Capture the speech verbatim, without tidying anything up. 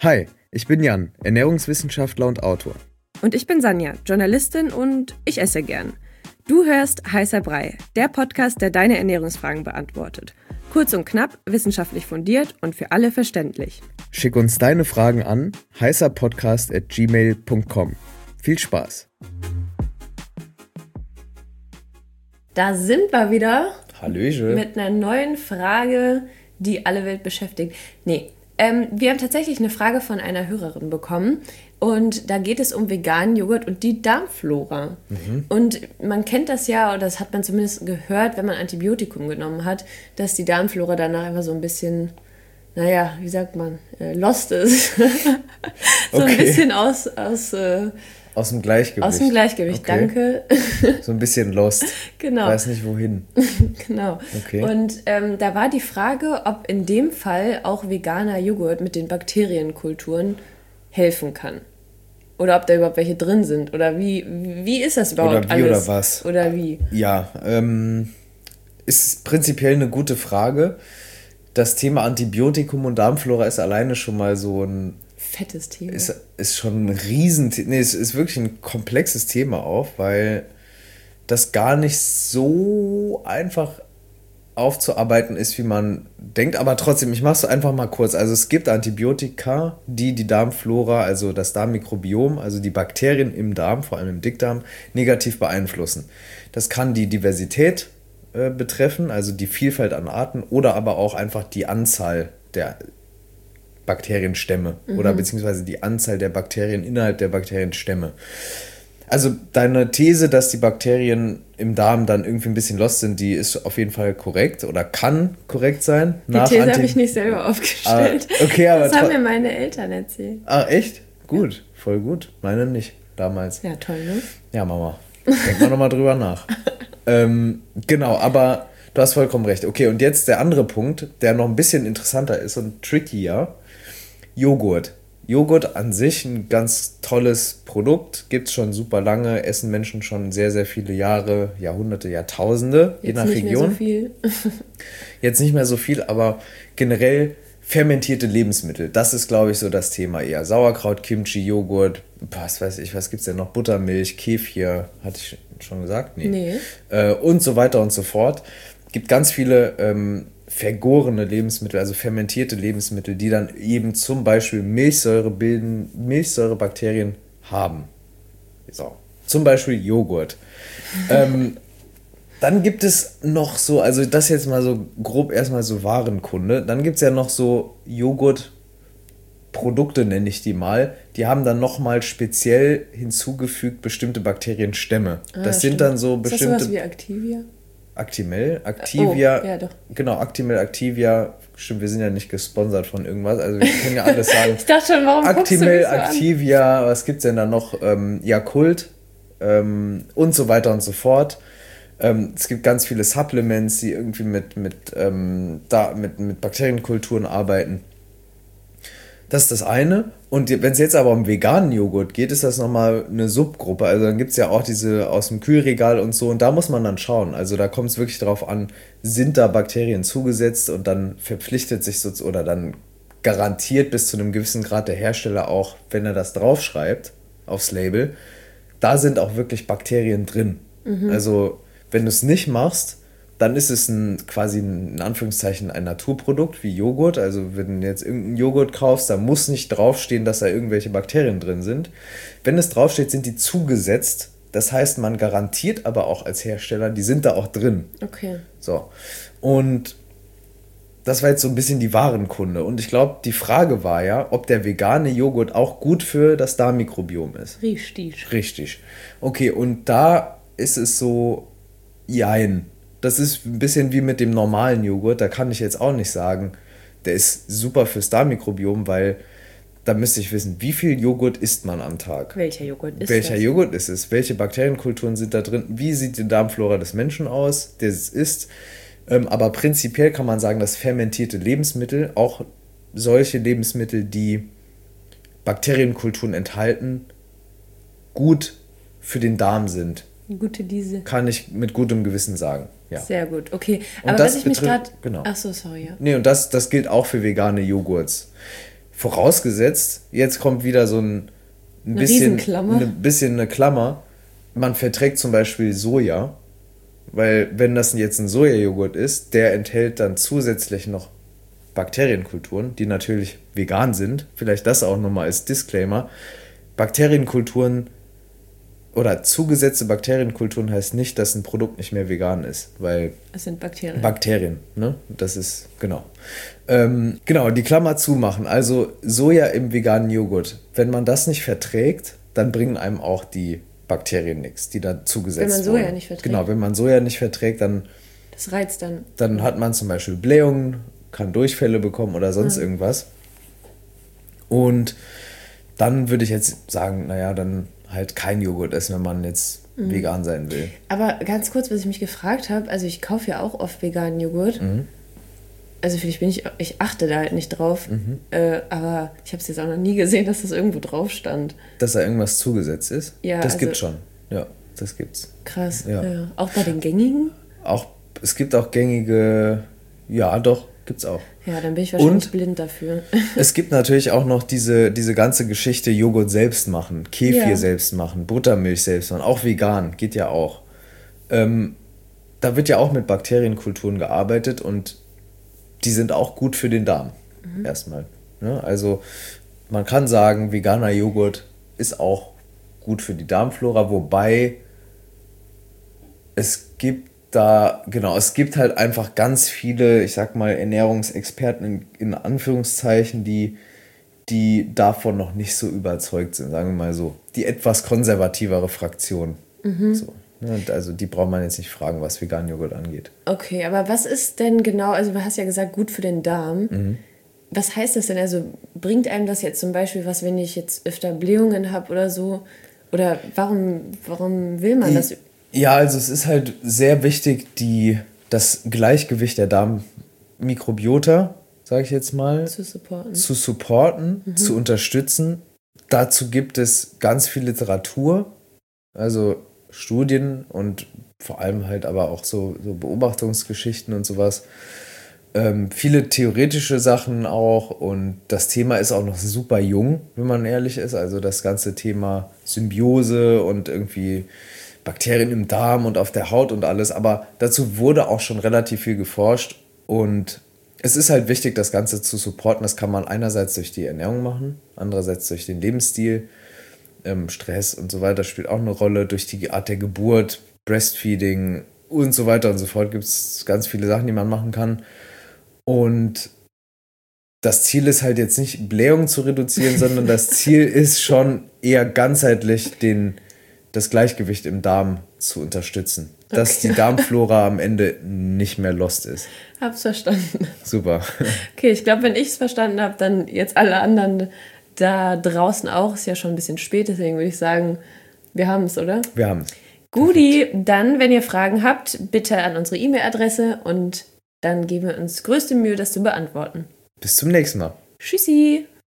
Hi, ich bin Jan, Ernährungswissenschaftler und Autor. Und ich bin Sanja, Journalistin und ich esse gern. Du hörst Heißer Brei, der Podcast, der deine Ernährungsfragen beantwortet. Kurz und knapp, wissenschaftlich fundiert und für alle verständlich. Schick uns deine Fragen an heißerpodcast at gmail punkt com. Viel Spaß! Da sind wir wieder. Hallöchen. Mit einer neuen Frage, die alle Welt beschäftigt. Nee, ähm, wir haben tatsächlich eine Frage von einer Hörerin bekommen. Und da geht es um veganen Joghurt und die Darmflora. Mhm. Und man kennt das ja, oder das hat man zumindest gehört, wenn man Antibiotikum genommen hat, dass die Darmflora danach einfach so ein bisschen, naja, wie sagt man, äh, lost ist. so okay. Ein bisschen aus... aus äh, Aus dem Gleichgewicht. Aus dem Gleichgewicht, okay. Danke. So ein bisschen lost. Genau. Weiß nicht wohin. Genau. Okay. Und ähm, da war die Frage, ob in dem Fall auch veganer Joghurt mit den Bakterienkulturen helfen kann. Oder ob da überhaupt welche drin sind. Oder wie, wie ist das überhaupt oder wie alles? Oder was? Oder wie? Ja, ähm, ist prinzipiell eine gute Frage. Das Thema Antibiotikum und Darmflora ist alleine schon mal so ein fettes Thema. Ist, ist schon ein riesen, nee, es ist wirklich ein komplexes Thema auch, weil das gar nicht so einfach aufzuarbeiten ist, wie man denkt, aber trotzdem, ich mache es einfach mal kurz. Also es gibt Antibiotika, die die Darmflora, also das Darmmikrobiom, also die Bakterien im Darm, vor allem im Dickdarm, negativ beeinflussen. Das kann die Diversität äh, betreffen, also die Vielfalt an Arten, oder aber auch einfach die Anzahl der Bakterienstämme mhm. oder beziehungsweise die Anzahl der Bakterien innerhalb der Bakterienstämme. Also deine These, dass die Bakterien im Darm dann irgendwie ein bisschen lost sind, die ist auf jeden Fall korrekt oder kann korrekt sein. Die These habe ich nicht selber aufgestellt. Ah, okay, aber das haben mir meine Eltern erzählt. Ah, echt? Gut, ja. Voll gut. Meine nicht, damals. Ja, toll, ne? Ja, Mama. Denk mal nochmal drüber nach. ähm, genau, aber du hast vollkommen recht. Okay, und jetzt der andere Punkt, der noch ein bisschen interessanter ist und trickier. Joghurt. Joghurt an sich ein ganz tolles Produkt, gibt es schon super lange, essen Menschen schon sehr, sehr viele Jahre, Jahrhunderte, Jahrtausende, Jetzt je nach nicht Region. Mehr so viel. Jetzt nicht mehr so viel, aber generell fermentierte Lebensmittel, das ist, glaube ich, so das Thema eher. Sauerkraut, Kimchi, Joghurt, was weiß ich, was gibt es denn noch? Buttermilch, Kefir, hatte ich schon gesagt? Nee. nee. Äh, und so weiter und so fort. Gibt ganz viele ähm, vergorene Lebensmittel, also fermentierte Lebensmittel, die dann eben zum Beispiel Milchsäure bilden, Milchsäurebakterien haben. So. Zum Beispiel Joghurt. ähm, dann gibt es noch so, also das jetzt mal so grob erstmal so Warenkunde, dann gibt es ja noch so Joghurtprodukte, nenne ich die mal, die haben dann nochmal speziell hinzugefügt bestimmte Bakterienstämme. Ah, das stimmt. sind dann so bestimmte... Ist das sowas wie Activia? Actimel, Activia, oh, ja, doch. Genau, Actimel, Activia, stimmt, wir sind ja nicht gesponsert von irgendwas, also wir können ja alles sagen. Ich dachte schon, warum Actimel, guckst du mich so Activia, an? Was gibt's denn da noch? Ähm, Yakult ähm, und so weiter und so fort. Ähm, es gibt ganz viele Supplements, die irgendwie mit, mit, ähm, da, mit, mit Bakterienkulturen arbeiten. Das ist das eine. Und wenn es jetzt aber um veganen Joghurt geht, ist das nochmal eine Subgruppe. Also dann gibt es ja auch diese aus dem Kühlregal und so. Und da muss man dann schauen. Also da kommt es wirklich darauf an, sind da Bakterien zugesetzt und dann verpflichtet sich so, oder dann garantiert bis zu einem gewissen Grad der Hersteller auch, wenn er das draufschreibt aufs Label, da sind auch wirklich Bakterien drin. Mhm. Also wenn du es nicht machst, dann ist es ein, quasi ein, in Anführungszeichen ein Naturprodukt wie Joghurt. Also wenn du jetzt irgendeinen Joghurt kaufst, da muss nicht draufstehen, dass da irgendwelche Bakterien drin sind. Wenn es draufsteht, sind die zugesetzt. Das heißt, man garantiert aber auch als Hersteller, die sind da auch drin. Okay. So. Und das war jetzt so ein bisschen die Warenkunde. Und ich glaube, die Frage war ja, ob der vegane Joghurt auch gut für das Darmmikrobiom ist. Richtig. Richtig. Okay, und da ist es so, jein. Das ist ein bisschen wie mit dem normalen Joghurt. Da kann ich jetzt auch nicht sagen, der ist super fürs Darmmikrobiom, weil da müsste ich wissen, wie viel Joghurt isst man am Tag? Welcher Joghurt ist Welcher das? Joghurt ist es? Welche Bakterienkulturen sind da drin? Wie sieht die Darmflora des Menschen aus, der es isst? Ähm, aber prinzipiell kann man sagen, dass fermentierte Lebensmittel, auch solche Lebensmittel, die Bakterienkulturen enthalten, gut für den Darm sind. Gute Diese. Kann ich mit gutem Gewissen sagen. Ja. Sehr gut, okay. Und Aber das was ich mich betrifft- gerade... genau. Ach so, sorry, ja. Nee, und das, das gilt auch für vegane Joghurts. Vorausgesetzt, jetzt kommt wieder so ein, ein Eine bisschen, Riesenklammer. ein bisschen eine Klammer. Man verträgt zum Beispiel Soja, weil wenn das jetzt ein Sojajoghurt ist, der enthält dann zusätzlich noch Bakterienkulturen, die natürlich vegan sind. Vielleicht das auch nochmal als Disclaimer. Bakterienkulturen oder zugesetzte Bakterienkulturen heißt nicht, dass ein Produkt nicht mehr vegan ist, weil Es sind Bakterien. Bakterien, ne? Das ist, genau. Ähm, genau, die Klammer zumachen. Also Soja im veganen Joghurt. Wenn man das nicht verträgt, dann bringen einem auch die Bakterien nichts, die da zugesetzt Wenn man Soja wurden. nicht verträgt. Genau, wenn man Soja nicht verträgt, dann, Das reizt dann. dann hat man zum Beispiel Blähungen, kann Durchfälle bekommen oder sonst irgendwas. Und dann würde ich jetzt sagen, naja, dann halt kein Joghurt essen, wenn man jetzt vegan sein will. Aber ganz kurz, was ich mich gefragt habe, also ich kaufe ja auch oft veganen Joghurt. Mhm. Also vielleicht bin ich, ich achte da halt nicht drauf, Mhm. äh, aber ich habe es jetzt auch noch nie gesehen, dass das irgendwo drauf stand. Dass da irgendwas zugesetzt ist? Ja, das also- gibt's schon. Ja, das gibt's. Krass. Ja. Ja. Auch bei den gängigen? Auch, es gibt auch gängige, ja doch, gibt's auch. Ja, dann bin ich wahrscheinlich Und- blind dafür. Es gibt natürlich auch noch diese, diese ganze Geschichte Joghurt selbst machen, Kefir Ja. selbst machen, Buttermilch selbst machen, auch vegan, geht ja auch. Ähm, da wird ja auch mit Bakterienkulturen gearbeitet und die sind auch gut für den Darm, erstmal. Ne? Also man kann sagen, veganer Joghurt ist auch gut für die Darmflora, wobei es gibt da, genau, es gibt halt einfach ganz viele, ich sag mal, Ernährungsexperten in, in Anführungszeichen, die, die davon noch nicht so überzeugt sind, sagen wir mal so. Die etwas konservativere Fraktion. So, ne? Und also die braucht man jetzt nicht fragen, was veganen Joghurt angeht. Okay, aber was ist denn genau, also du hast ja gesagt, gut für den Darm. Mhm. Was heißt das denn? Also bringt einem das jetzt zum Beispiel was, wenn ich jetzt öfter Blähungen habe oder so? Oder warum, warum will man das? Ja, also es ist halt sehr wichtig, die, das Gleichgewicht der Darmmikrobiota, sage ich jetzt mal, Zu supporten. zu supporten, zu unterstützen. Dazu gibt es ganz viel Literatur, also Studien und vor allem halt aber auch so, so Beobachtungsgeschichten und sowas. Ähm, viele theoretische Sachen auch und das Thema ist auch noch super jung, wenn man ehrlich ist. Also das ganze Thema Symbiose und irgendwie Bakterien im Darm und auf der Haut und alles. Aber dazu wurde auch schon relativ viel geforscht und es ist halt wichtig, das Ganze zu supporten. Das kann man einerseits durch die Ernährung machen, andererseits durch den Lebensstil. Ähm, Stress und so weiter spielt auch eine Rolle, durch die Art der Geburt, Breastfeeding und so weiter und so fort. Gibt es ganz viele Sachen, die man machen kann. Und das Ziel ist halt jetzt nicht, Blähungen zu reduzieren, sondern das Ziel ist schon eher ganzheitlich den, das Gleichgewicht im Darm zu unterstützen. Dass Okay. die Darmflora am Ende nicht mehr lost ist. Hab's verstanden. Super. Okay, ich glaube, wenn ich es verstanden habe, dann jetzt alle anderen da draußen auch. Ist ja schon ein bisschen spät, deswegen würde ich sagen, wir haben es, oder? Wir haben es. Guti, dann, wenn ihr Fragen habt, bitte an unsere E-Mail-Adresse und dann geben wir uns größte Mühe, das zu beantworten. Bis zum nächsten Mal. Tschüssi!